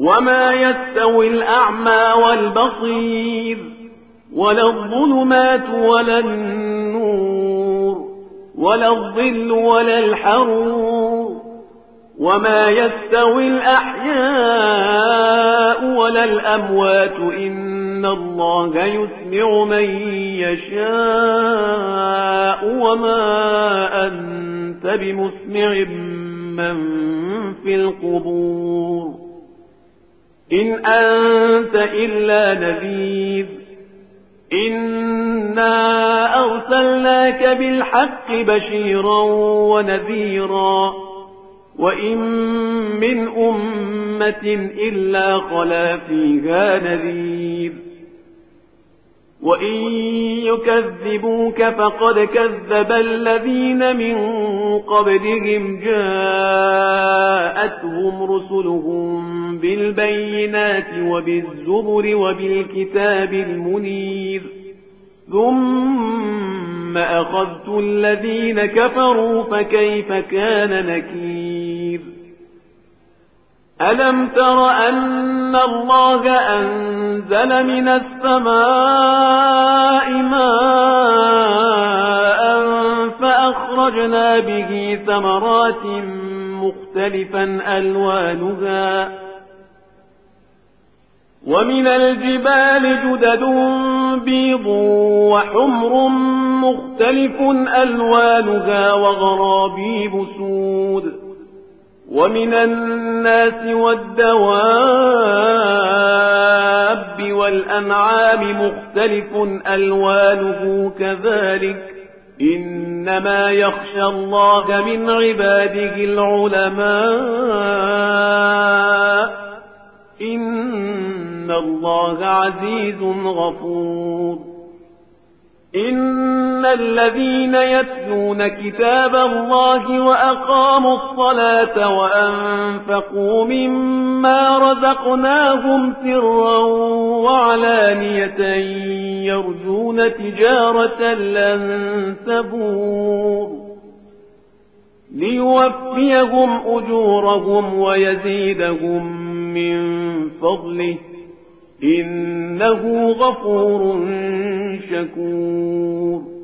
وما يستوي الأعمى والبصير ولا الظلمات ولا النور ولا الظل ولا الحرور وما يستوي الأحياء ولا الأموات إن الله يسمع من يشاء وما أنت بمسمع من في القبور إن أنت إلا نذير إنا أرسلناك بالحق بشيرا ونذيرا وإن من أمة إلا خلا فيها نذير وإن يكذبوك فقد كذب الذين من قبلهم جاءتهم رسلهم بالبينات وبالزبر وبالكتاب المنير ثم أخذت الذين كفروا فكيف كان نكير ألم تر أن الله أنزل من السماء ماء فأخرجنا به ثمرات مختلفا ألوانها ومن الجبال جدد بيض وحمر مختلف ألوانها وغرابيب سود ومن الناس والدواب والأنعام مختلف ألوانه كذلك إنما يخشى الله من عباده العلماء إن الله عزيز غفور إن الذين يتلون كتاب الله وأقاموا الصلاة وأنفقوا مما رزقناهم سرا وعلانية يرجون تجارة لن تبور ليوفيهم أجورهم ويزيدهم من فضله إنه غفور شكور